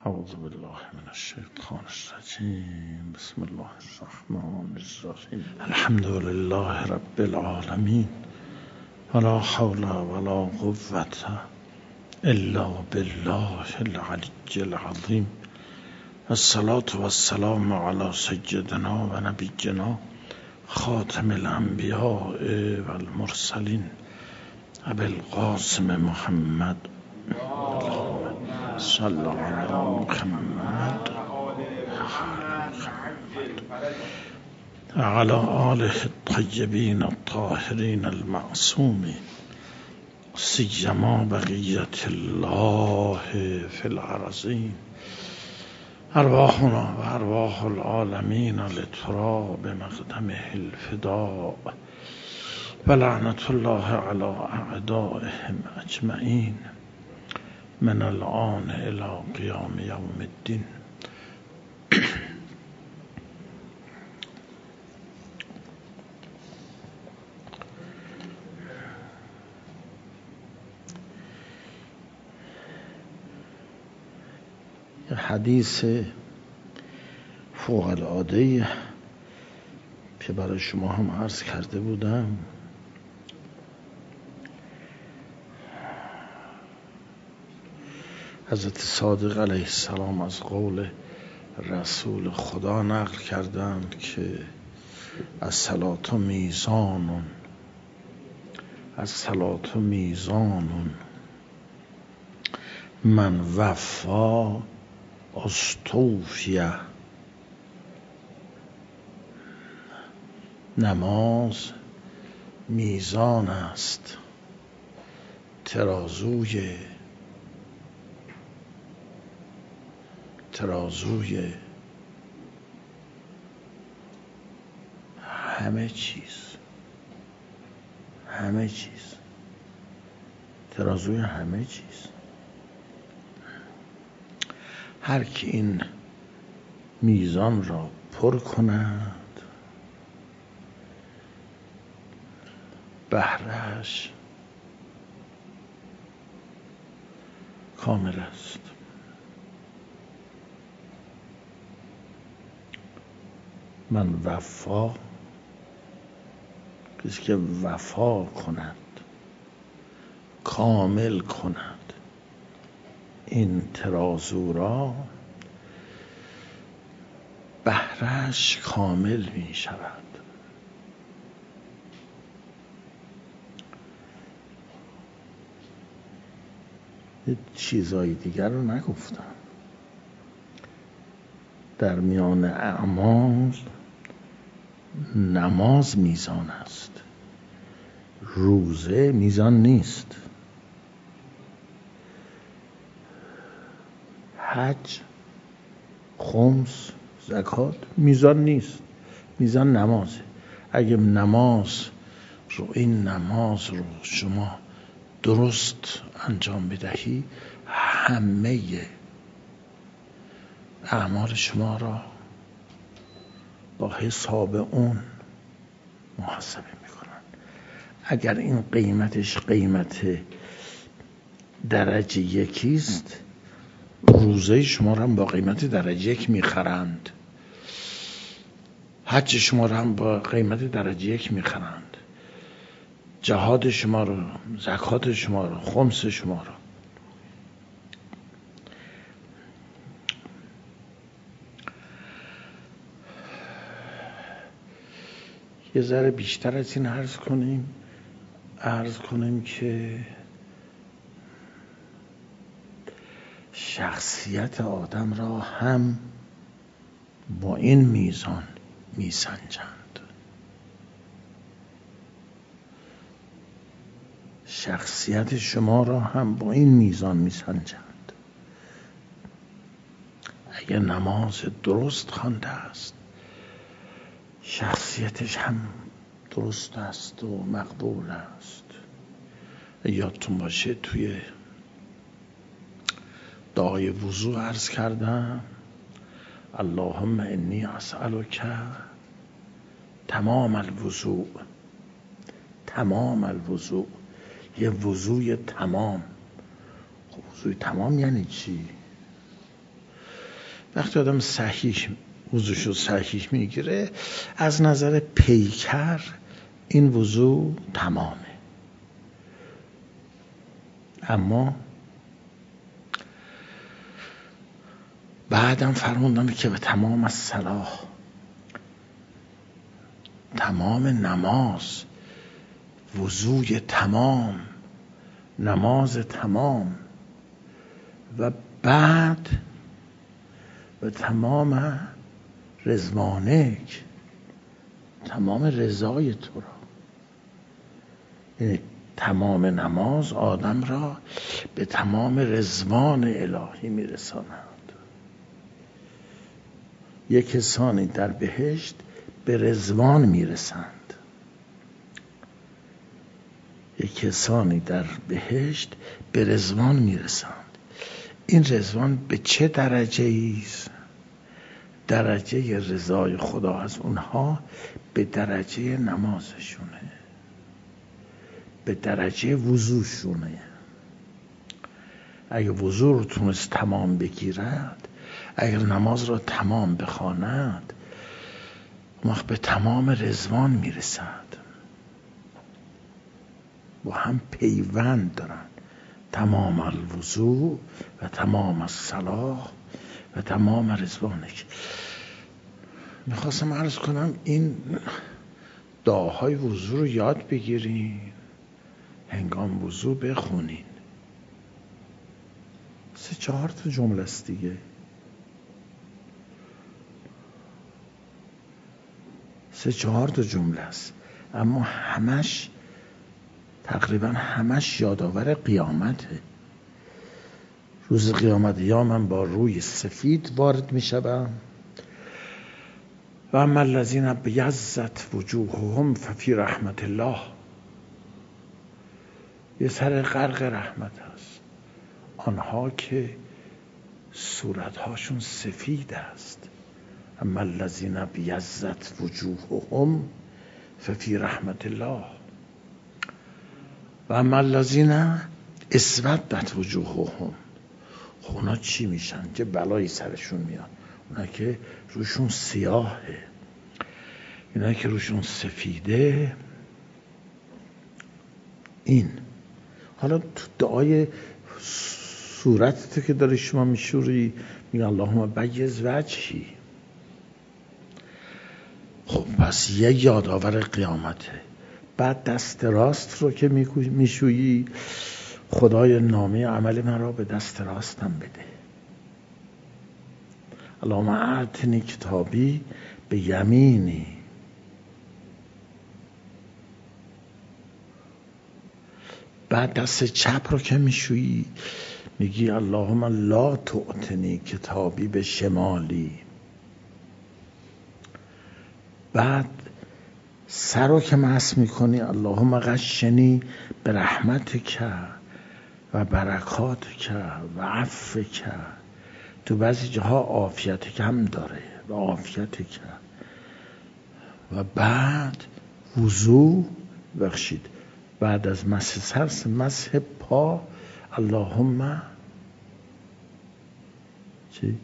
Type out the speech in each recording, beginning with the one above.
اعوذ بالله من الشیطان الرجیم. بسم الله الرحمن الرحیم. الحمد لله رب العالمین ولا حول ولا قوة الا بالله العلی العظیم. الصلاة والسلام علی سیدنا و نبینا خاتم الانبیاء والمرسلین ابی القاسم محمد صلی علی محمد علی آله الطیبین الطاهرین المعصومین سیما بقیت الله فی الارضین. ارواحنا و ارواح العالمین لتراب مقدمه الفداء و لعنت الله علی اعدائهم اجمعین من الآن الى قیام یوم الدین. حدیث فوق العاده که برای شما هم عرض کرده بودم، حضرت صادق علیه السلام از قول رسول خدا نقل کردند که الصلاة میزان، الصلاة میزان من وفا استوفیه. نماز میزان است، ترازوی همه چیز، ترازوی همه چیز. هر کی این میزان را پر کند بهره‌اش کامل است. من وفا، کسی که وفا کند، کامل کند این ترازو را، بهره‌اش کامل می شود. چیزای دیگر رو نگفتم. در میان اعمال نماز میزان است، روزه میزان نیست، حج، خمس، زکات میزان نیست، میزان نمازه. اگه این نماز رو شما درست انجام بدهی، همه اعمال شما را با حساب اون محاسبه میکنن. اگر این قیمتش قیمت درجه یکیست، روزه شما را هم با قیمت درجه یک میخرند، حج شما را هم با قیمت درجه یک میخرند، جهاد شما را، زکات شما را، خمس شما را. یه ذره بیشتر از این عرض کنیم که شخصیت آدم را هم با این میزان میسنجند. شخصیت شما را هم با این میزان میسنجند. اگر نماز درست خوانده است، شخصیتش هم درست است و مقبول است. یادتون باشه توی دعای وضو عرض کردم اللهم انی اسألک تمام الوضوء، یه وضوی تمام. خب وضوی تمام یعنی چی؟ وقتی آدم صحیح وضوشو صحیح میگیره، از نظر پیکر این وضو تمامه. اما بعدم فرموندم که به تمام از صلاح، تمام نماز، وضوی تمام، نماز تمام، و بعد به تمام رضوانک، تمام رضای تو را. یعنی تمام نماز آدم را به تمام رضوان الهی میرساند. یک کسانی در بهشت به رضوان میرسند، یک کسانی در بهشت به رضوان میرسند. این رضوان به چه درجه است؟ درجه رضای خدا از اونها به درجه نمازشونه، به درجه وضوشونه. اگه وضو رو تونست تمام بگیرد، اگر نماز را تمام بخواند، وقت به تمام رضوان میرسد. با هم پیوند دارن، تمام الوضو و تمام الصلاح و تمام رضوانک. میخواستم عرض کنم این دعاهای وضو رو یاد بگیرین، هنگام وضو بخونین. 3-4 تا جمله است دیگه، 3-4 تا جمله است، اما همش تقریبا همش یادآور قیامته. روز قیامت یا من با روی سفید وارد می شدم و اما الذین ابیضت وجوههم ففی رحمت الله. یه سر غرق رحمت هست، آنها که صورتهاشون سفید است. اما الذین ابیضت وجوههم ففی رحمت الله و اما الذین اسودت وجوههم. اونا چی میشن؟ چه بلایی سرشون میاد؟ اونا که روشون سیاهه، اینا که روشون سفیده. این حالا تو دعای صورتت که داری شما میشوری، میگه اللهم بیض وجهی. خب پس یه یادآور قیامته. بعد دست راست رو که میشویی، خدای نامه عمل من را به دست راستم بده. اللهم اعطنی کتابی به یمینی. بعد دست چپ رو که میشویی میگی اللهم لا تعطنی کتابی به شمالی. بعد سر رو که مس میکنی اللهم غشنی به رحمتک و برکاتک و عفوک. تو بعضی جاها عافیتک هم داره و عافیتک. و بعد وضو بخشید، بعد از مسح سر مسح پا اللهم چی؟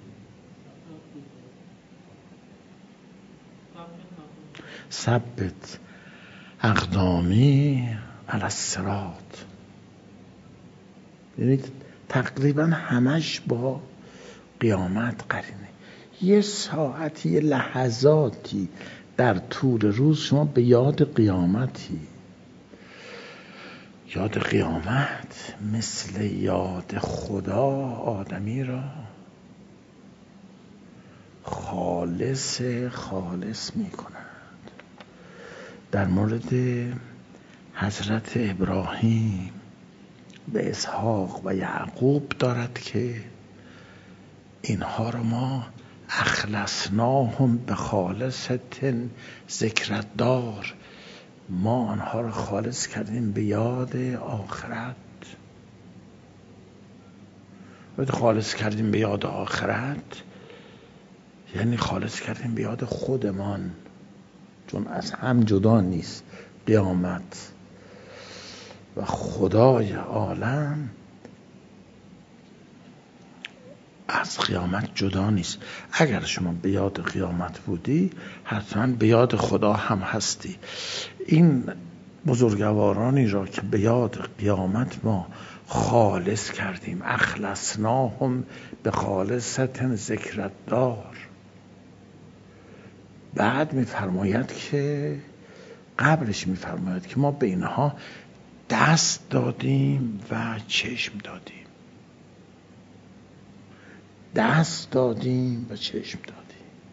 ثبت اقدامی علی الصراط. یعنی تقریبا همش با قیامت قرینه. یه ساعتی، یه لحظاتی در طول روز شما به یاد قیامتی. یاد قیامت مثل یاد خدا آدمی را خالص می کند. در مورد حضرت ابراهیم به اسحاق و یعقوب دارد که اینها رو ما اخلصناهم به خالصت ذکرت دار، ما آنها رو خالص کردیم به یاد آخرت. وقتی خالص کردیم به یاد آخرت یعنی خالص کردیم به یاد خودمان، چون از هم جدا نیست. قیامت و خدای عالم از قیامت جدا نیست. اگر شما به یاد قیامت بودی حتما به یاد خدا هم هستی. این بزرگوارانی را که به یاد قیامت ما خالص کردیم، اخلصناهم به خالصة ذکرالدار، بعد میفرماید که قبلش میفرماید که ما به اینها دست دادیم و چشم دادیم. دست دادیم و چشم دادیم.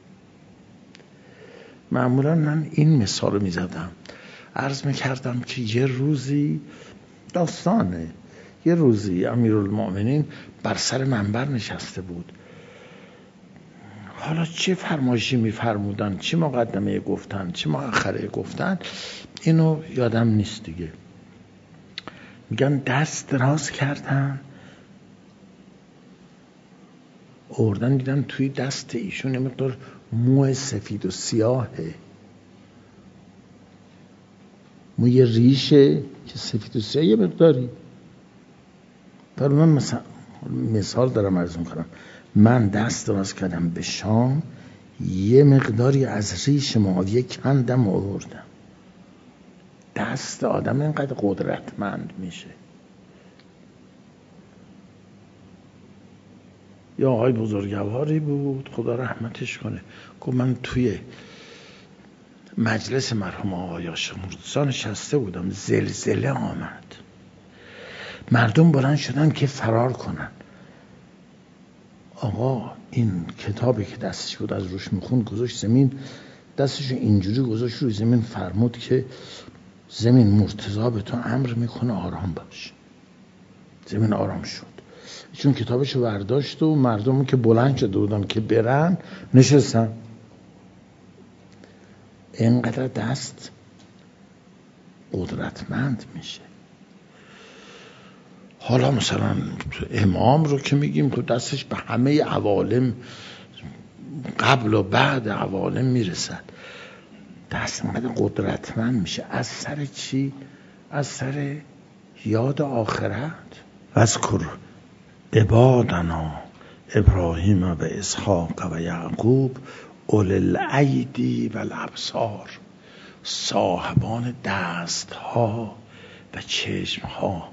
معمولا من این مثال رو میزدم، عرض میکردم که یه روزی داستانه، یه روزی امیرالمؤمنین بر سر منبر نشسته بود. حالا چه فرمایشی میفرمودن، چه مقدمه گفتن، چه مؤخره گفتن، اینو یادم نیست دیگه. میگن دست دراز کردن، اوردن دیدن توی دست ایشون یه مقدار موی سفید و سیاهه، موی ریشه که سفید و سیاه یه مقداری. من مثال دارم عرض میکنم، من دست دراز کردم به شام، یه مقداری از ریش معاویه کندم و آوردم. دست آدم اینقدر قدرتمند میشه. یا آقای بزرگواری بود خدا رحمتش کنه، گفت من توی مجلس مرحوم آقای عاشق مرتضی نشسته بودم، زلزله آمد، مردم بلند شدن که فرار کنن. آقا این کتابی که دستش بود از روش میخوند گذاشت زمین، دستشو اینجوری گذاشت روی زمین، فرمود که زمین مرتضی به تو امر میکنه آرام باش. زمین آرام شد، چون کتابشو برداشت و مردم که بلند شده بودن که برن نشستن. اینقدر دست قدرتمند میشه. حالا مثلا امام رو که میگیم که دستش به همه عوالم قبل و بعد عوالم میرسد، دست اینقدر قدرتمند میشه. از سر چی؟ از سر یاد آخرت. اذکر عبادنا ابراهیم و اسحاق و یعقوب اولی الایدی و الابصار، صاحبان دست ها و چشم ها.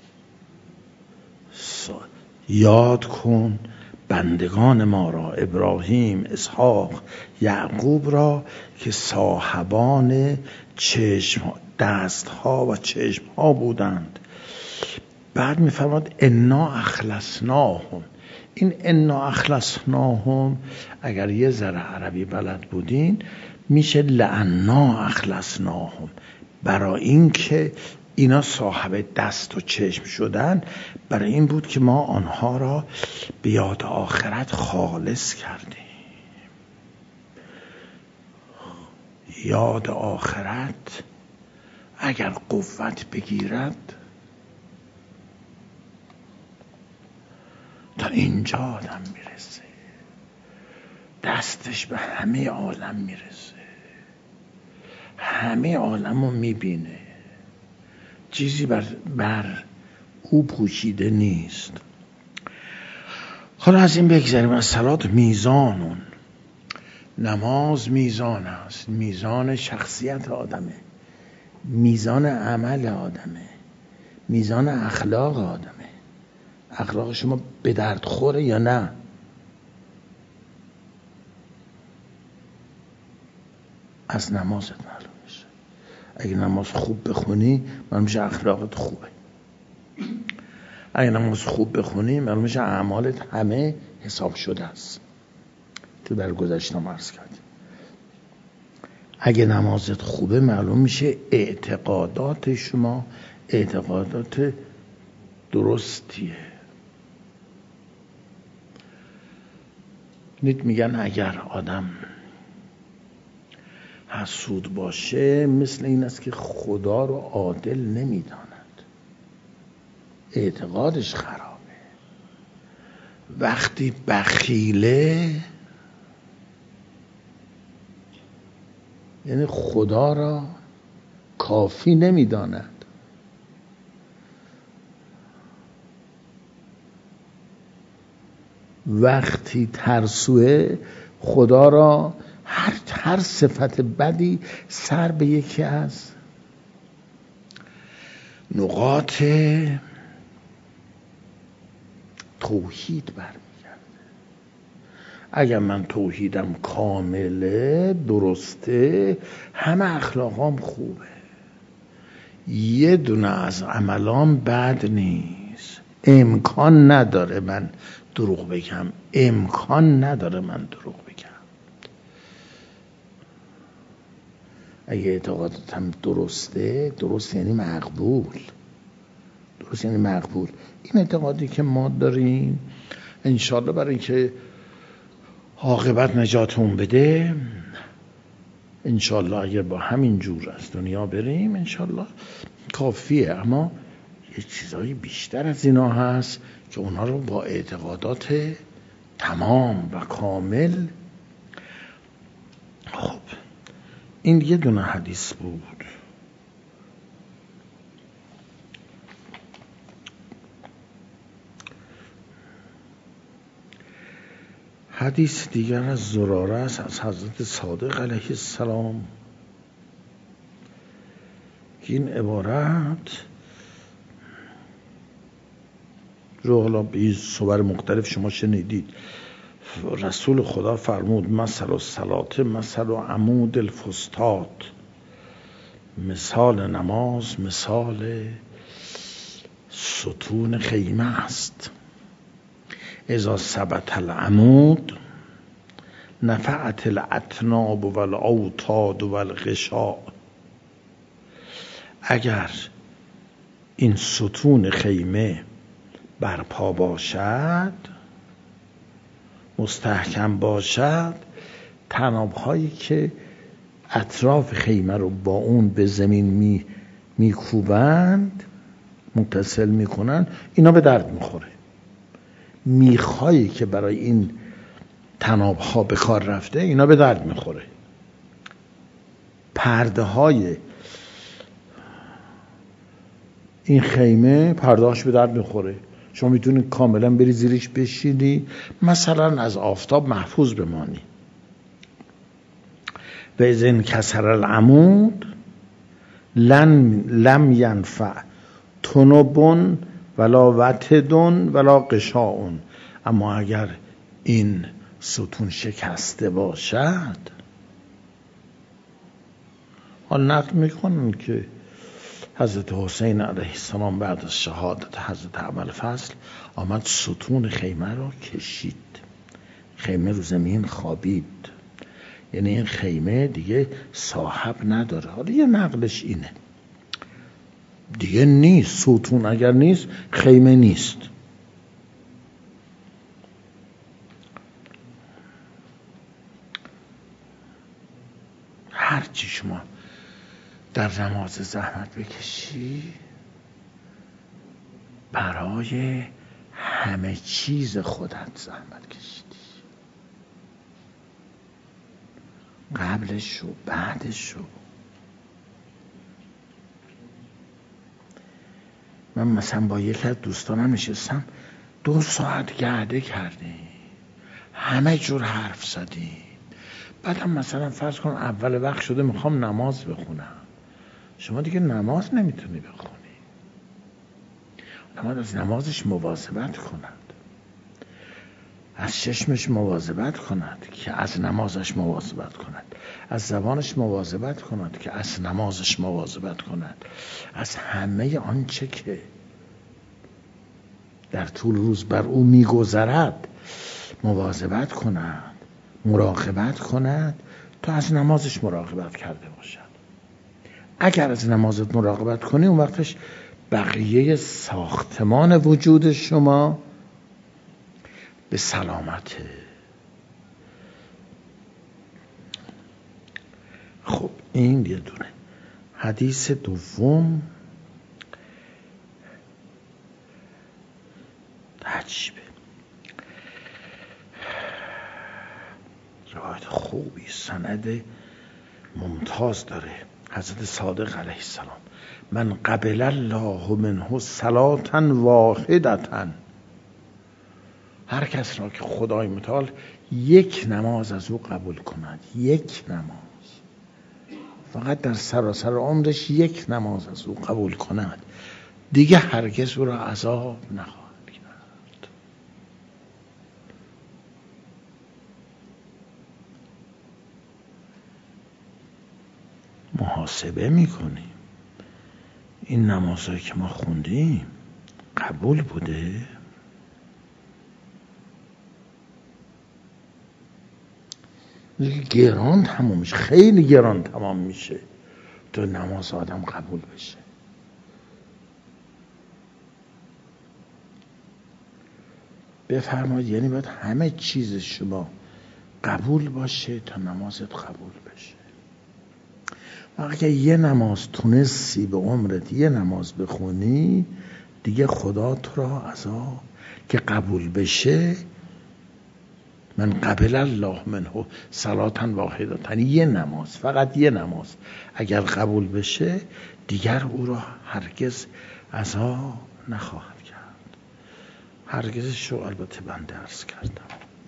یاد کن بندگان ما را، ابراهیم، اسحاق، یعقوب را که صاحبان چشم، دست ها و چشم ها بودند. بعد میفرماد انا اخلصناهم. این انا اخلصناهم اگر یه ذره عربی بلد بودین میشه لعنا اخلصناهم. برای این که اینا صاحب دست و چشم شدن، برای این بود که ما آنها را به یاد آخرت خالص کردیم. یاد آخرت اگر قوت بگیرد تا اینجا آدم میرسه، دستش به همه عالم میرسه، همه عالم رو میبینه، چیزی بر او پوشیده نیست. حالا از این بگذاریم. از صلات میزانون، نماز میزان است، میزان شخصیت آدمه، میزان عمل آدمه، میزان اخلاق آدمه. اخلاق شما به درد خوره یا نه؟ از نمازت معلوم میشه. اگه نماز خوب بخونی معلوم میشه اخلاقت خوبه. اگه نماز خوب بخونی معلوم میشه اعمالت همه حساب شده است که در گذشته عرض کردیم. اگه نمازت خوبه معلوم میشه اعتقادات شما اعتقادات درستیه. میگن اگر آدم حسود باشه مثل این است که خدا رو عادل نمیداند، اعتقادش خرابه. وقتی بخیله یعنی خدا را کافی نمیداند. وقتی ترسوه خدا را هر صفت بدی سر به یکی از نقاط توحید برمیگرده. اگر من توحیدم کامله، درسته، همه اخلاقام خوبه، یه دونه از عملام بد نیست، امکان نداره من دروغ بگم، امکان نداره من دروغ بگم. اگه اعتقاداتم درسته، درست یعنی مقبول، درست یعنی مقبول. این اعتقادی که ما داریم انشالله برای اینکه عاقبت نجاتمون بده، انشالله اگر با همین جور از دنیا بریم انشالله کافیه. اما یه چیزایی بیشتر از اینا هست که اونا رو با اعتقادات تمام و کامل. خب این یه دونه حدیث بود. حدیث دیگر از زراره است، از حضرت صادق علیه السلام. این عبارت رو حالا به صور مختلف شما شنیدید. رسول خدا فرمود مثل الصلاة مثل عمود الفسطاط، مثال نماز مثال ستون خیمه است. اذا ثبت العمود نفعت الاطناب والاوتاد والغشاء. اگر این ستون خیمه برپا باشد، مستحکم باشد، طناب‌هایی که اطراف خیمه رو با اون به زمین میکوبند، متصل میکنن، اینا به درد میخوره. میخایی که برای این طناب‌ها به کار رفته اینا به درد میخوره. پرده های این خیمه پرده‌هاش به درد میخوره. شما میتونید کاملا بری زیرش بشینی، مثلا از آفتاب محفوظ بمانی. و اذ انکسر العمود لم ینفع تنب ولا وتد ولا غشاء. اما اگر این ستون شکسته باشد، حال نقل میکنن که حضرت حسین علیه السلام بعد از شهادت حضرت ابوالفضل آمد ستون خیمه رو کشید، خیمه رو زمین خوابید، یعنی این خیمه دیگه صاحب نداره. حالا یه نقلش اینه دیگه نیست، ستون اگر نیست خیمه نیست. هرچی شما در نماز زحمت بکشی، برای همه چیز خودت زحمت کشیدی، قبلش و بعدش. من مثلا با یکی از دوستانم نشستم 2 ساعت گرده کردیم، همه جور حرف زدیم. بعدم مثلا فرض کن اول وقت شده میخوام نماز بخونم، شما دیگه نماز نمیتونی بخونی. نماز از نمازش مواظبت کند، از چشمش مواظبت کند که از نمازش مواظبت کند، از زبانش مواظبت کند که از نمازش مواظبت کند، از همه آنچه که در طول روز بر او میگذرد مواظبت کند، مراقبت کند تا از نمازش مراقبت کرده باشد. اگر از نمازت مراقبت کنی، اون وقتش بقیه ساختمان وجود شما به سلامته. خب این یه دونه. حدیث دوم عجیبه، روایت خوبی، سند ممتاز داره. حضرت صادق علیه السلام: من قبل الله منه صلاة واحدة هر کس را که خدای متعال یک نماز از او قبول کند، یک نماز، فقط در سراسر عمرش یک نماز از او قبول کند، دیگه هرگز او را عذاب نخواهد کرد. محاسبه میکنیم این نمازهایی که ما خوندیم قبول بوده؟ گران تمام میشه، خیلی گران تمام میشه تا نماز آدم قبول بشه. بفرمایید یعنی باید همه چیز شما قبول باشه تا نمازت قبول بشه. اگه یه نماز تونستی به عمرت یه نماز بخونی، دیگه خدا تو را عذاب که قبول بشه، من قبل الله منه صلاتن واحدتن، یه نماز، فقط یه نماز اگر قبول بشه دیگر او را هرگز عذاب نخواهد کرد. هرگزش رو البته من درس کردم.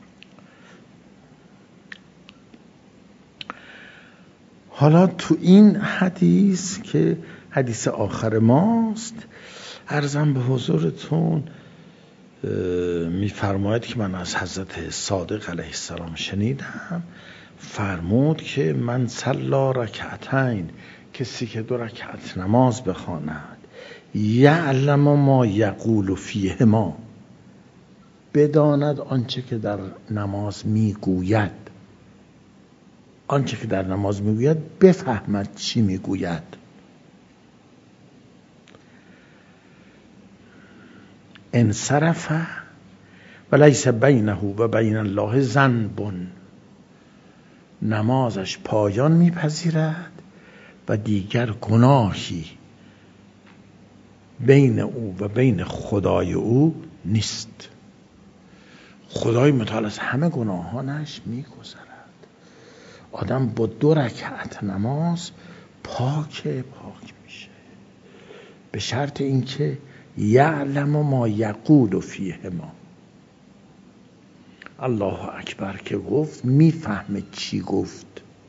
حالا تو این حدیث که حدیث آخر ماست، عرضم به حضورتون میفرماید که من از حضرت صادق علیه السلام شنیدم، فرمود که من صلی رکعتین، کسی که 2 رکعت نماز بخواند، یعلم ما یقول فیهما، بداند آنچه که در نماز میگوید، آنچه که در نماز میگوید بفهمد چی میگوید، انصرف و لیس بینه و بین الله ذنب، نمازش پایان میپذیرد و دیگر گناهی بین او و بین خدای او نیست. خدای متعال از همه گناهانش میگذرد. آدم با 2 رکعت نماز پاک میشه، به شرط اینکه یعلم ما یقول فیهما. الله اکبر که گفت میفهمه چی گفت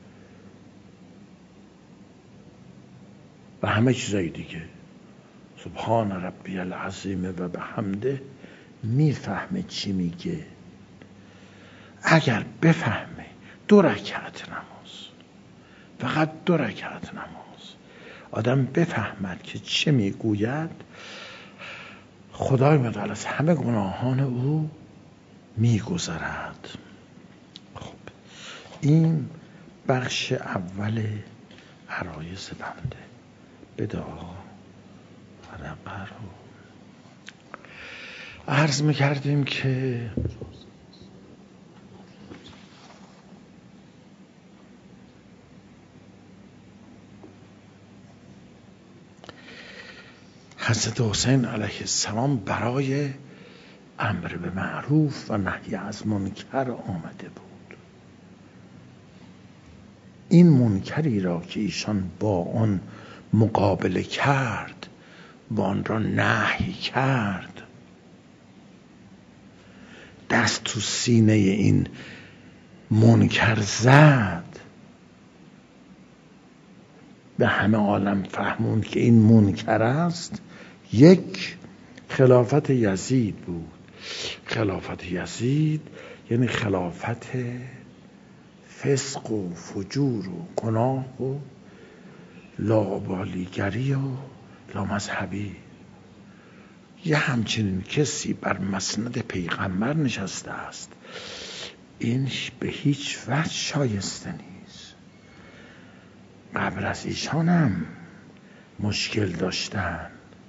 و همه چیزای دیگه، سبحان ربی العظیم و بحمده، میفهمه چی میگه. اگر بفهمه 2 رکعت نماز، فقط 2 رکعت نماز آدم بفهمد که چه میگوید، خدای متعال از همه گناهان او میگذرد. خب این بخش اول عرایض بنده. به دعا ورقه رو عرض میکردیم که حضرت حسین علیه السلام برای امر به معروف و نهی از منکر آمده بود. این منکری را که ایشان با آن مقابله کرد، با آن را نهی کرد، دست تو سینه این منکر زد، به همه عالم فهموند که این منکر است. یک خلافت یزید بود. خلافت یزید یعنی خلافت فسق و فجور و گناه و لاابالیگری و لامذهبی. یه همچنین کسی بر مسند پیغمبر نشسته است، این به هیچ وجه شایسته نیست. قبل از ایشان هم مشکل داشتن.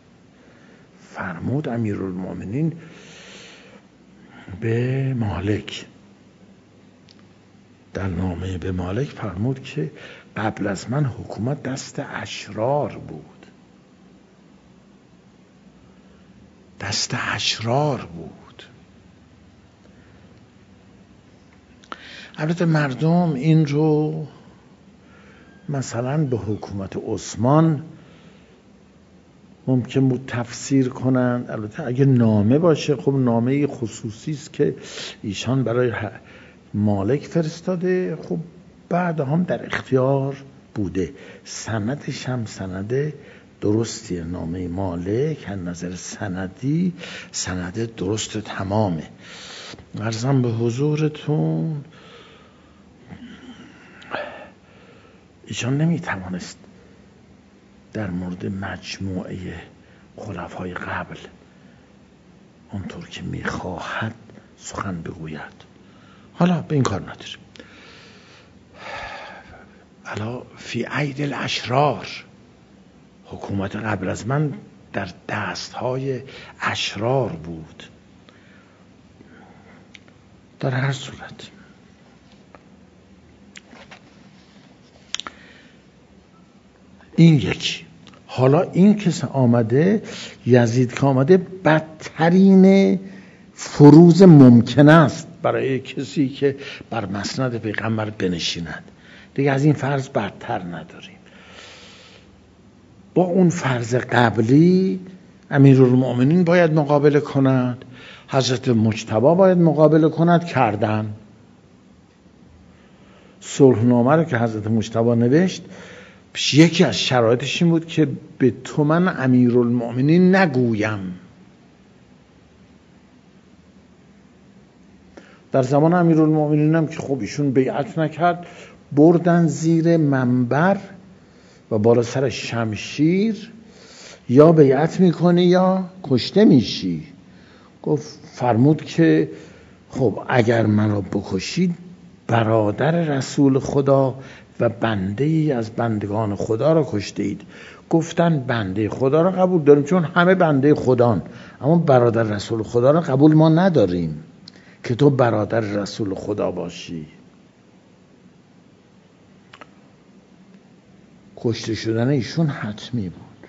فرمود امیرالمومنین به مالک، در نامه به مالک فرمود که قبل از من حکومت دست اشرار بود، دست اشرار بود. البته مردم این رو مثلا به حکومت عثمان ممکن بود تفسیر کنند. البته اگه نامه باشه خب نامه خصوصی است که ایشان برای مالک فرستاده، خب بعد هم در اختیار بوده. سندش هم سند درستیه، نامه مالک از نظر سندی سند درست تمامه. عرضم به حضورتون ایشان نمیتوانست در مورد مجموعه خلفای قبل اونطور که میخواهد سخن بگوید. حالا به این کار نداریم. الا فی اید الاشرار، حکومت قبل از من در دستهای اشرار بود. در هر صورت این یکی. حالا این کس آمده، یزید که آمده، بدترین فروز ممکن است برای کسی که بر مسند پیغمبر بنشیند. دیگه از این فرض بدتر نداریم. با اون فرض قبلی امیرالمؤمنین باید مقابله کند، حضرت مجتبی باید مقابله کند، کردن. صلحنامه رو که حضرت مجتبی نوشت، یکی از شرایطش این بود که به تو من امیرالمؤمنین نگویم. در زمان امیرالمؤمنین هم که خب ایشون بیعت نکرد، بردن زیر منبر و بالا سر شمشیر، یا بیعت میکنی یا کشته میشی. گفت فرمود که خب اگر منو بکشید برادر رسول خدا و بنده ای از بندگان خدا را کشته اید. گفتن بنده خدا را قبول داریم چون همه بنده خدان، اما برادر رسول خدا را قبول ما نداریم که تو برادر رسول خدا باشی. کشته شدن ایشون حتمی بود.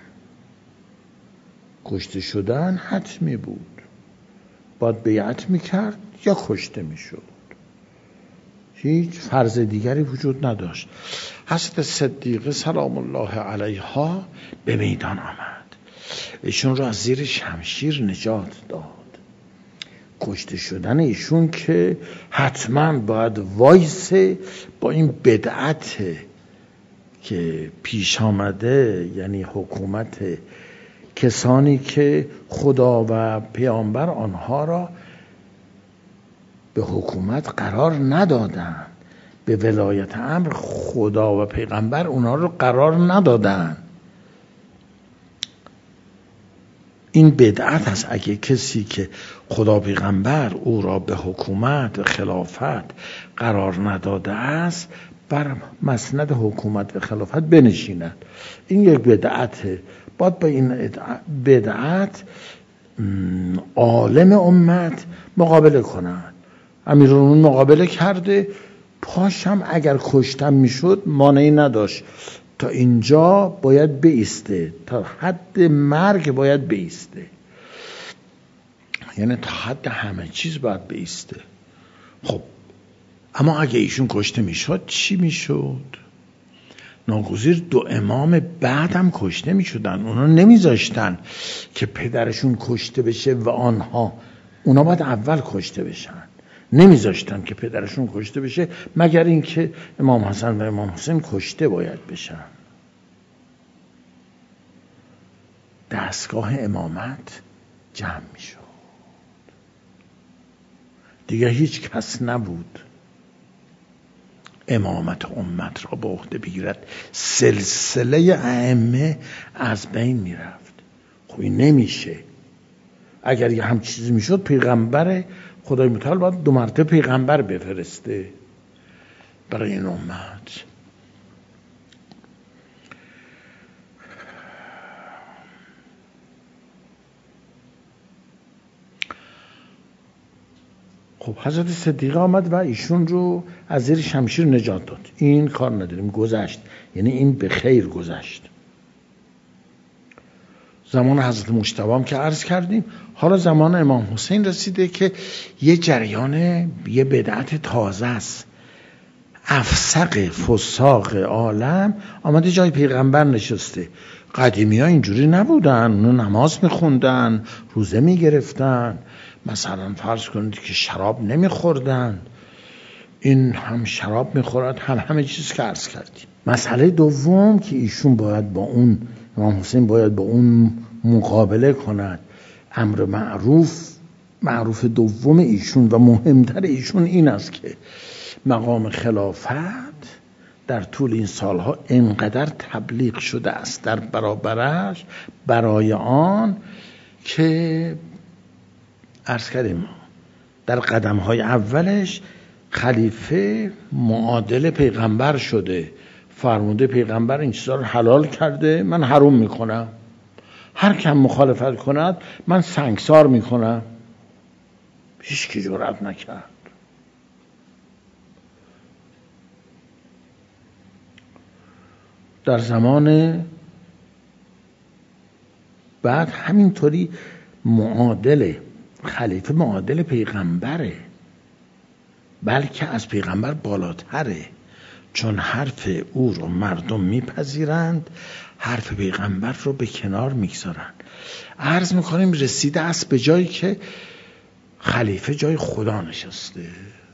کشته شدن حتمی بود. باید بیعت میکرد یا کشته میشد. هیچ فرض دیگری وجود نداشت. حضرت صدیقه سلام الله علیها به میدان آمد، ایشون رو از زیر شمشیر نجات داد. کشته شدن ایشون که حتما باید وایسه با این بدعت که پیش آمده، یعنی حکومت کسانی که خدا و پیامبر آنها را به حکومت قرار ندادن، به ولایت امر خدا و پیغمبر اونها رو قرار ندادن. این بدعت است. اگه کسی که خدا پیغمبر او را به حکومت و خلافت قرار نداده است بر مسند حکومت و خلافت بنشیند، این یک بدعته. باید با این بدعت عالم امت مقابله کنند. امیرالمومنین مقابله کرده، پاشم اگر کشتم میشد مانعی نداشت. تا اینجا باید بایسته، تا حد مرگ باید بایسته، یعنی تا حد همه چیز باید بایسته. خب اما اگه ایشون کشته میشد چی میشد؟ ناگزیر دو امام بعدم کشته میشدن. اونا نمیذاشتن که پدرشون کشته بشه و اونا باید اول کشته بشن. نمیذاشتن که پدرشون کشته بشه مگر اینکه امام حسن و امام حسین کشته باید بشن. دستگاه امامت جمع میشد، دیگه هیچ کس نبود امامت امت را به عهده بگیرد. سلسله ائمه از بین میرفت. خب این نمیشه. اگر یه هم چیزی میشد پیغمبر خدای متعال باید 2 مرتبه پیغمبر بفرسته برای این امت. خب حضرت صدیقه آمد و ایشون رو از زیر شمشیر نجات داد. این کار نداریم، گذشت، یعنی این به خیر گذشت. زمان حضرت مجتبی هم که عرض کردیم. حالا زمان امام حسین رسیده که یه جریان، یه بدعت تازه است. افسق فساق عالم آمده جای پیغمبر نشسته. قدیمی ها اینجوری نبودن، اونو نماز میخوندن، روزه میگرفتن، مثلا فرض کنید که شراب نمیخوردن، این هم شراب میخورد هم همه چیز که عرض کردیم. مسئله دوم که ایشون باید با اون امام حسین باید با اون مقابله کند، امر معروف دوم ایشون و مهمتر ایشون این است که مقام خلافت در طول این سالها انقدر تبلیغ شده است در برابرش برای آن که عرض کردیم در قدم‌های اولش خلیفه معادل پیغمبر شده، فرموده پیغمبر این چیزا رو حلال کرده، من حرام میکنم، هر کم مخالفت کند من سنگسار میکنم. هیچ کی جرأت نکرد. در زمان بعد همینطوری خلیفه معادل پیغمبره، بلکه از پیغمبر بالاتره، چون حرف او رو مردم میپذیرند، حرف پیغمبر رو به کنار میگذارند. عرض میکنیم رسیده است به جایی که خلیفه جای خدا نشسته.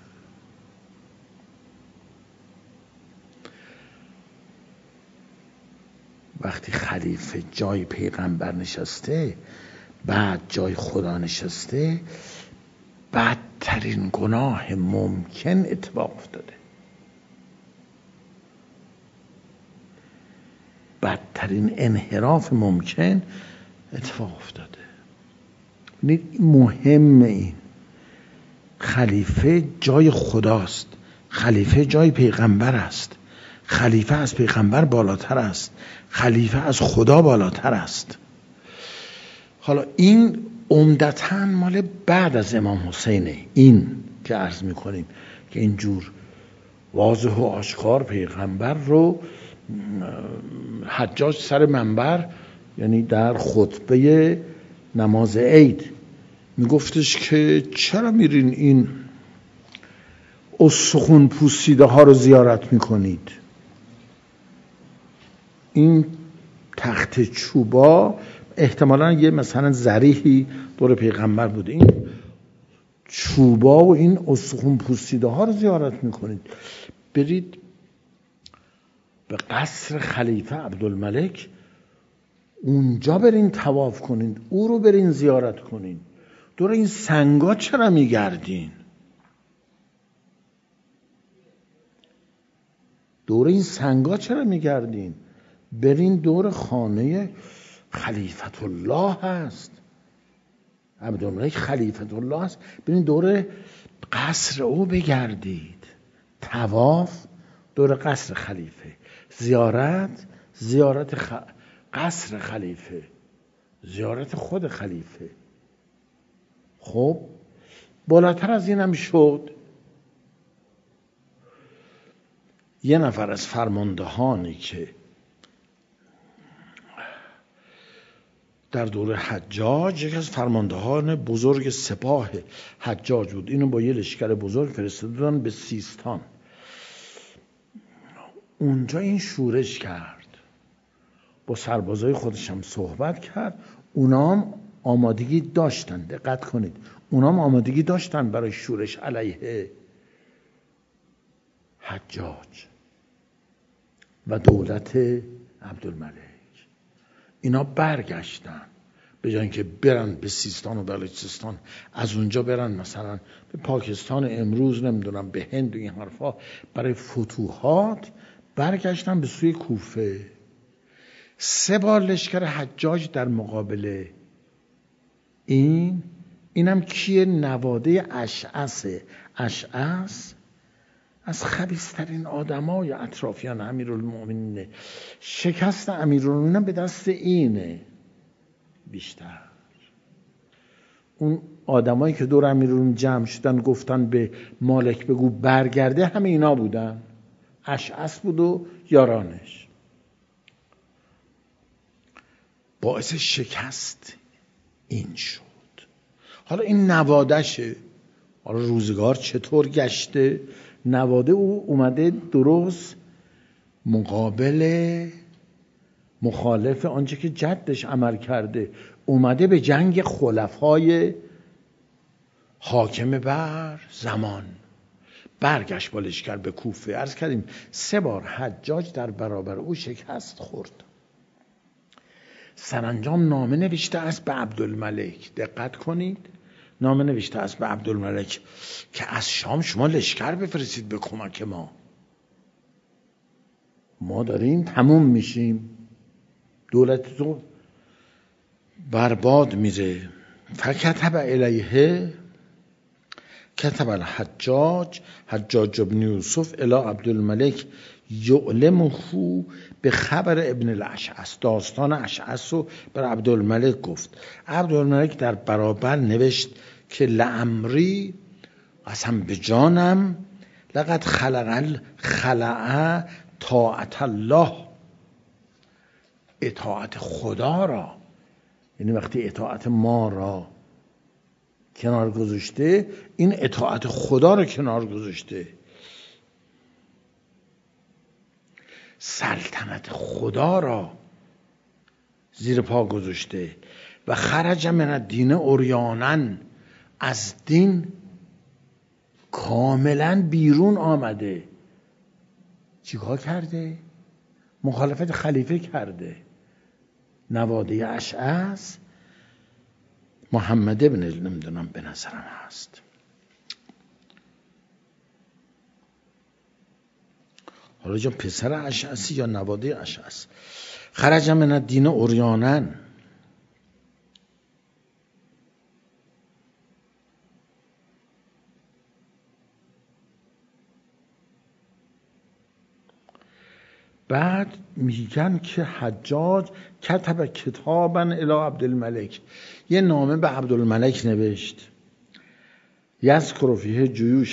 وقتی خلیفه جای پیغمبر نشسته بعد جای خدا نشسته، بدترین گناه ممکن اتفاق افتاده، بدترین انحراف ممکن اتفاق افتاده. مهمه این خلیفه جای خداست، خلیفه جای پیغمبر است، خلیفه از پیغمبر بالاتر است، خلیفه از خدا بالاتر است. حالا این عمدتاً مال بعد از امام حسینه، این که عرض میکنیم که اینجور واضح و آشکار پیغمبر رو حجاج سر منبر، یعنی در خطبه نماز عید میگفتش که چرا میرین این استخون پوسیده ها رو زیارت میکنید؟ این تخت چوبا احتمالاً یه مثلا ذریحی دور پیغمبر بوده، این چوبا و این استخون پوسیده ها رو زیارت میکنید، برید به قصر خلیفه عبدالملک، اونجا برین طواف کنین، او رو برین زیارت کنین. دور این سنگا چرا میگردین؟ دور این سنگا چرا میگردین؟ برین دور خانه خلیفت الله هست، عبدالملک خلیفت الله هست، برین دور قصر او بگردید. طواف دور قصر خلیفه، زیارت قصر خلیفه، زیارت خود خلیفه. خب بالاتر از این هم شد. یه نفر از فرماندهانی که در دوره حجاج، یکی از فرماندهان بزرگ سپاه حجاج بود، اینو با یه لشکر بزرگ فرستادن به سیستان. اونجا این شورش کرد، با سربازای خودش هم صحبت کرد. اونام آمادگی داشتن، دقت کنید، اونام آمادگی داشتن برای شورش علیه حجاج و دولت عبدالملک. اینا برگشتن، به جای اینکه برن به سیستان و بلوچستان، از اونجا برن مثلا به پاکستان امروز، نمیدونم به هند و این حرفا، برای فتوحات، برگشتن به سوی کوفه. 3 بار لشکر حجاج در مقابل اینم کیه؟ نواده اشعثه. اشعث از خبیث‌ترین آدمای اطرافیان امیرالمومنین، شکست امیرالمومنین به دست اینه. بیشتر اون آدمایی که دور امیرالمومنین جمع شدن گفتن به مالک بگو برگرده، همه اینا بودن، اشعث بود و یارانش. باعث شکست این شد. حالا این نوادشه. حالا روزگار چطور گشته نواده او اومده درست مخالف آنچه که جدش عمل کرده، اومده به جنگ خلفای حاکم بر زمان، برگشت با لشکر به کوفه. عرض کردیم 3 بار حجاج در برابر او شکست خورد. سرانجام نامه نوشته است به عبدالملک، دقت کنید، نامه نوشته است به عبدالملک که از شام شما لشکر بفرستید به کمک ما داریم تموم میشیم، دولت تو برباد میره. فکتب الیه، کتب الحجاج حجاج ابن یوسف الی عبدالملک یعلمه به خبر ابن الاشعث. داستان اشعث رو بر عبدالملک گفت. عبدالملک در برابر نوشت که لعمری، قسم به جانم، لقد خلع طاعت الله، اطاعت خدا را، یعنی وقتی اطاعت ما را کنار گذاشته، این اطاعت خدا را کنار گذاشته، سلطنت خدا را زیر پا گذاشته. و خرج من الدین عریانا، از دین کاملا بیرون آمده. چیکار کرده؟ مخالفت خلیفه کرده. نواده اشعث محمد ابن نمیدونم به نظرم هست، حالا جا پسر اشعثی یا نواده اشعث. خرج من الدین عریانا، بعد میگن که حجاج کتب کتابا الی عبدالملک، یه نامه به عبدالملک نوشت، یذکر فیه جیوش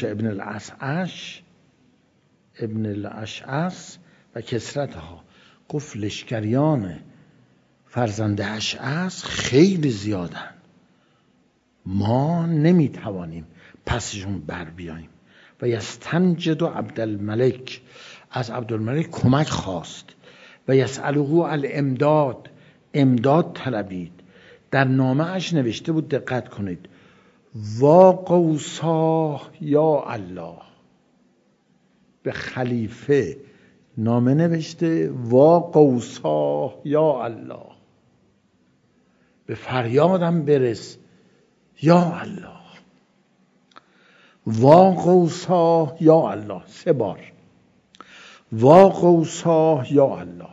ابن الاشعث و کثرتها، گفت لشکریان فرزند اشعث خیلی زیادن، ما نمیتوانیم پسشون بر بیاییم. و یستنجد عبدالملک، از عبدالملک کمک خواست. و یسأله الامداد، امداد طلبید. در نامه اش نوشته بود، دقت کنید، وا قوسا یا الله، به خلیفه نامه نوشته، وا قوسا یا الله، به فریادم برس یا الله، وا قوسا یا الله، 3 بار، وا قوسا یا الله.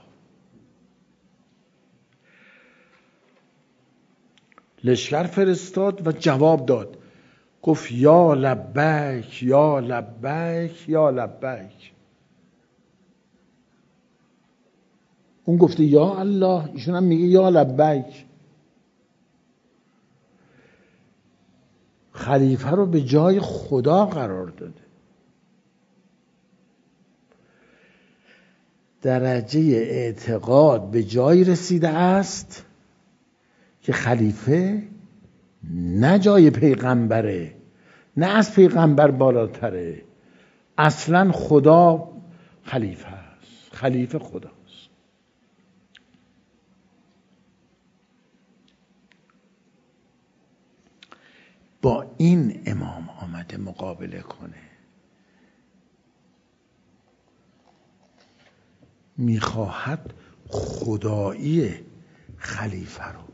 لشکر فرستاد و جواب داد، گفت یا لبیک یا لبیک یا لبیک. اون گفته یا الله، ایشون هم میگه یا لبیک. خلیفه رو به جای خدا قرار داده. درجه اعتقاد به جای رسیده است که خلیفه نه جای پیغمبره، نه از پیغمبر بالاتره، اصلا خدا خلیفه است، خلیفه خداست. با این امام آمده مقابله کنه، میخواهد خدایی خلیفه رو.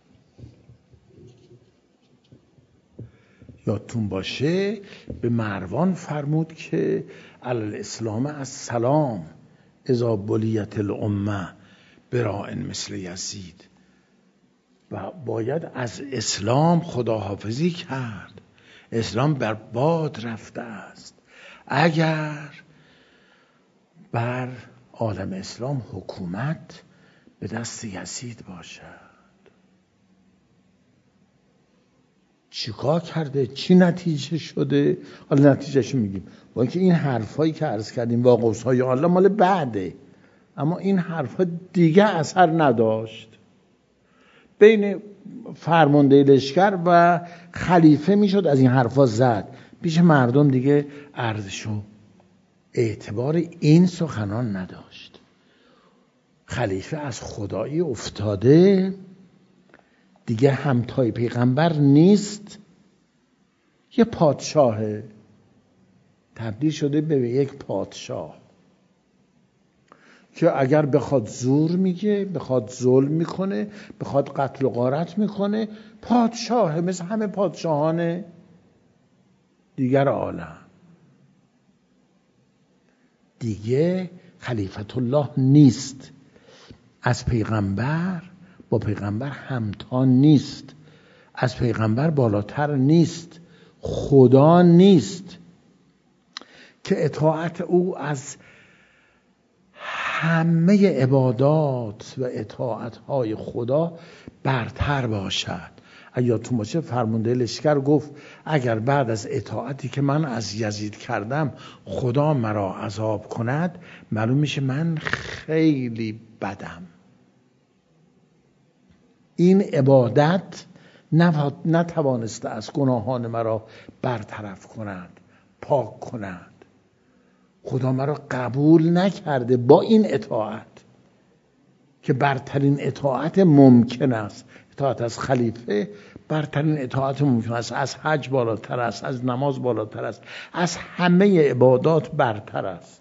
یادتون باشه به مروان فرمود که علی الاسلام السلام اذا بلیت الامه براء مثل یزید، و باید از اسلام خداحافظی کرد. اسلام بر باد رفته است اگر بر عالم اسلام حکومت به دست یزید باشد. چیکار کرده؟ چی نتیجه شده؟ حالا نتیجهشو میگیم. با اینکه این حرفایی که عرض کردیم واقعهای الله مال بعده، اما این حرفا دیگه اثر نداشت. بین فرمانده لشکر و خلیفه میشد از این حرفا زد، پیش مردم دیگه ارزشو اعتبار این سخنان نداشت. خلیفه از خدایی افتاده، دیگه همتای پیغمبر نیست، یه پادشاهه، تبدیل شده به یک پادشاه که اگر بخواد زور میگه، بخواد ظلم میکنه، بخواد قتل و غارت میکنه، پادشاهه مثل همه پادشاهان دیگر عالم. دیگه خلیفت الله نیست، از پیغمبر با پیغمبر همتا نیست، از پیغمبر بالاتر نیست، خدا نیست که اطاعت او از همه عبادات و اطاعتهای خدا برتر باشد. یادتون باشه فرمانده لشکر گفت اگر بعد از اطاعتی که من از یزید کردم خدا مرا عذاب کند، معلوم میشه من خیلی بدم. این عبادت نتوانسته از گناهان مرا برطرف کند، پاک کند. خدا مرا قبول نکرده با این اطاعت که برترین اطاعت ممکن است. اطاعت از خلیفه برترین اطاعت ممکن است، از حج بالاتر است، از نماز بالاتر است، از همه عبادات برتر است.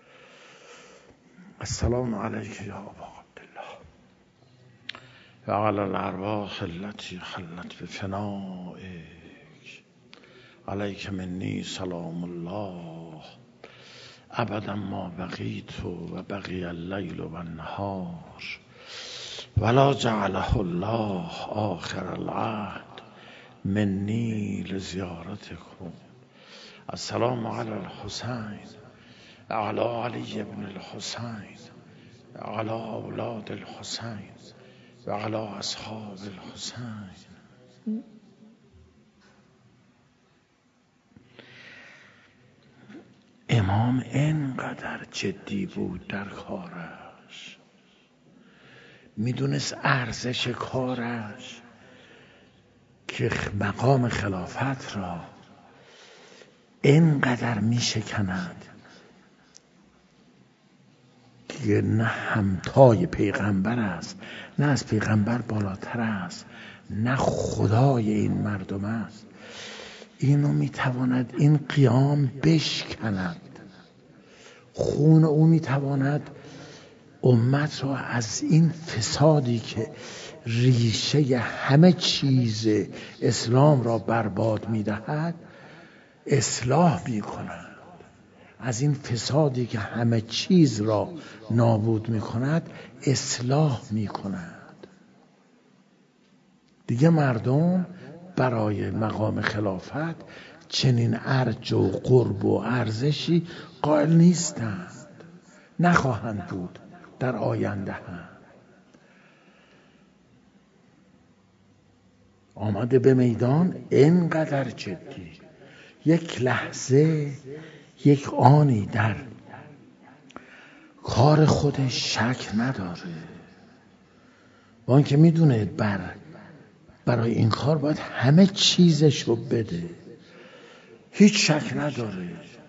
السلام علیک یا ابا عبدالله و علی الارواح التي حلت بفنائک، علیک منی سلام الله ابدا ما بقیت و بقی اللیل و النهار ولا جعله الله آخر العهد منی لزیارتکم. السلام علی الحسین علی علی ابن الحسین علی اولاد الحسین و علی اصحاب الحسین. امام اینقدر جدی بود در کارش، میدونست ارزش کارش که مقام خلافت را اینقدر میشکند که نه همتای پیغمبر است، نه از پیغمبر بالاتر است، نه خدای این مردم است. اینو میتواند این قیام بشکند، خون او میتواند امت را از این فسادی که ریشه همه چیز اسلام را برباد میدهد اصلاح میکند. از این فسادی که همه چیز را نابود میکند اصلاح میکند. دیگه مردم برای مقام خلافت چنین ارج و قرب و ارزشی قائل نیستند، نخواهند بود در آینده هم. آمده به میدان اینقدر جدی، یک لحظه یک آنی در کار خودش شک نداره، وان که میدونه برای این کار باید همه چیزشو بده، هیچ شک نداره.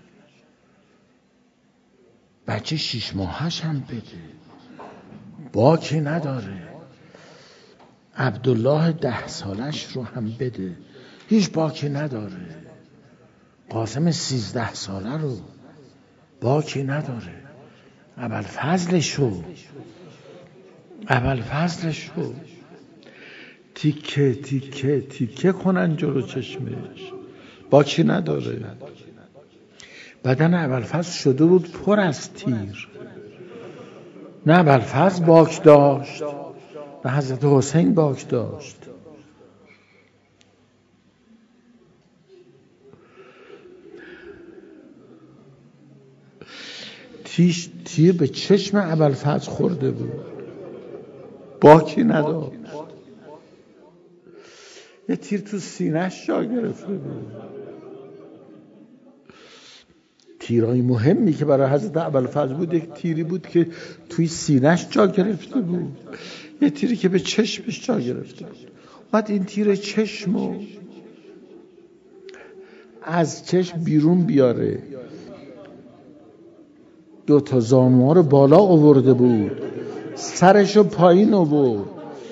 بچه 6 ماهش هم بده، باکی نداره. عبدالله 10 سالش رو هم بده، هیچ باکی نداره. قاسم 13 ساله رو باکی نداره. ابوالفضلشو تیکه تیکه تیکه کنن جلو چشمش، باکی نداره. بدن ابوالفضل شده بود پر از تیر، نه ابوالفضل باک داشت نه حضرت حسین باک داشت. تیر به چشم ابوالفضل خورده بود، باکی نداشت. یه تیر تو سینه‌اش جا گرفته بود. تیرای مهمی که برای حضرت ابوالفضل بود یک تیری بود که توی سینه‌اش جا گرفته بود، یه تیری که به چشمش جا گرفته بود. بعد این تیر چشمو از چشم بیرون بیاره، دوتا زانوها رو بالا آورده بود، سرش رو پایین آورد،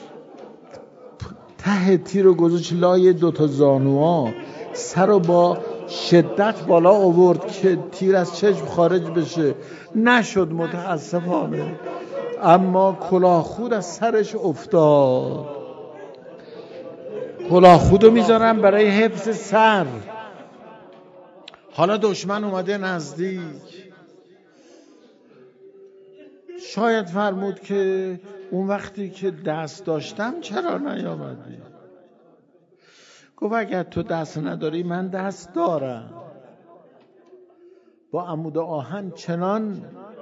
ته تیر رو گذاشت لای دوتا زانوها، سر رو با شدت بالا آورد که تیر از چشم خارج بشه. نشد متاسفانه، اما کلاهخود از سرش افتاد. کلاهخود رو میذارن برای حفظ سر. حالا دشمن اومده نزدیک، شاید فرمود که اون وقتی که دست داشتم چرا نیامدی؟ گفت اگر تو دست نداری من دست دارم. با عمود آهن چنان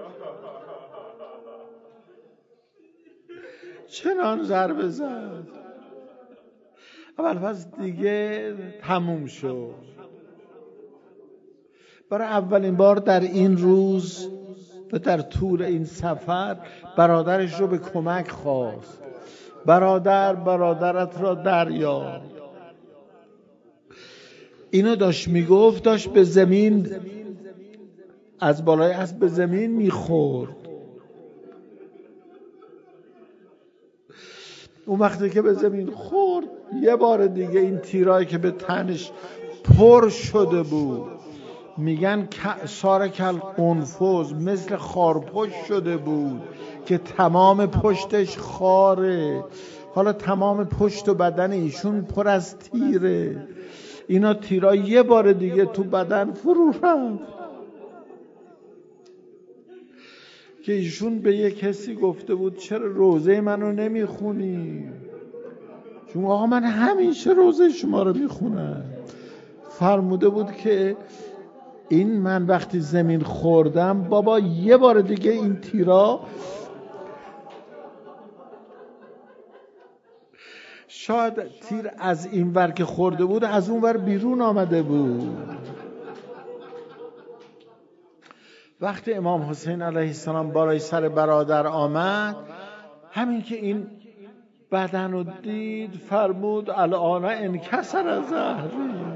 ضربه زد. اول پس دیگه تموم شد. برای اولین بار در این روز و در طول این سفر برادرش رو به کمک خواست. برادرت را دریاب. اینو داشت میگفت، داشت به زمین، از بالای اسب به زمین میخورد. اون وقتی که به زمین خورد، یه بار دیگه این تیرایی که به تنش پر شده بود، میگن سار کل قنفذ، مثل خارپشت شده بود که تمام پشتش خاره. حالا تمام پشت و بدن ایشون پر از تیره. اینا تیرا یه بار دیگه تو بدن فرو رفت که ایشون به یک کسی گفته بود چرا روزه منو نمیخونی؟ چون آقا من همیشه روزه شما رو میخونم. فرموده بود که این من وقتی زمین خوردم بابا یه بار دیگه این تیرا، شاید تیر از این ور که خورده بود از اون ور بیرون آمده بود. وقتی امام حسین علیه السلام بالای سر برادر آمد، همین که این بدن رو دید فرمود الان انکسر از زهری.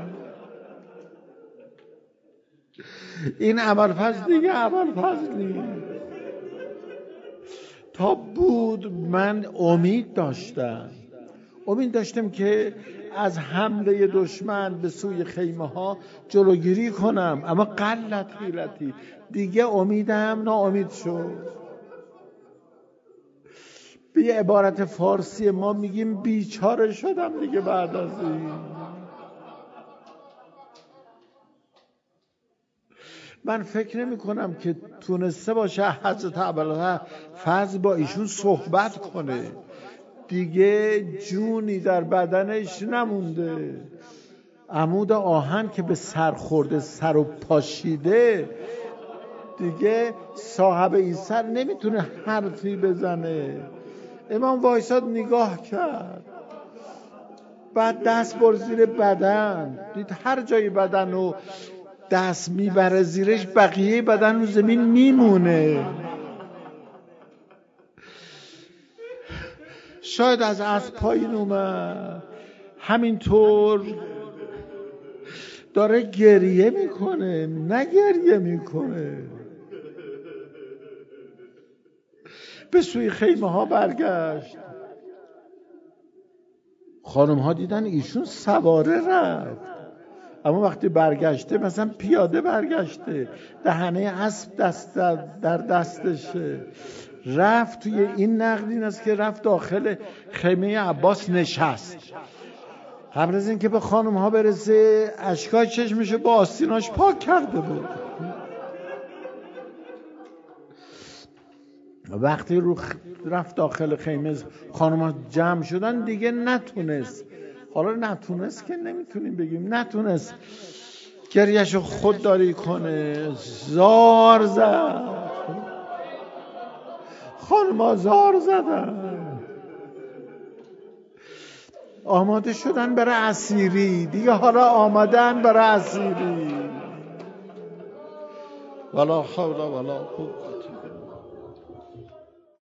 این ابوالفضل دیگه ابوالفضل نیست. تا بود من امید داشتم که از حمله دشمن به سوی خیمه ها جلوگیری کنم، اما قلت حیلتی، دیگه امیدم ناامید شد. به یه عبارت فارسی ما میگیم بیچاره شدم دیگه بعد از این. من فکر نمی کنم که تونسته باشه حضرت ابوالفضل با ایشون صحبت کنه. دیگه جونی در بدنش نمونده. عمود آهن که به سر خورده، سر و پاشیده، دیگه صاحب این سر نمیتونه حرفی بزنه. امام وایساد نگاه کرد، بعد دست بر زیر بدن، دید هر جای بدن رو دست میبره زیرش بقیه بدن رو زمین میمونه. شاید از اسب پایین اومد، همینطور داره گریه میکنه، نه گریه میکنه. به سوی خیمه ها برگشت. خانم ها دیدن ایشون سواره رفت، اما وقتی برگشته مثلا پیاده برگشته، دهنه اسب در دستشه. رفت توی این نقل این است که رفت داخل خیمه عباس نشست. قبل از این که به خانم ها برسه اشکای چشمشو با آستیناش پاک کرده بود. وقتی رفت داخل خیمه خانم ها جمع شدن، دیگه نتونست، حالا نتونست که نمیتونیم بگیم، نتونست گریهشو خودداری کنه، زار زد. خانم‌ها زار زدن، آماده شدن برای اسیری دیگه. حالا آمدن برای اسیری. ولا حول ولا قوة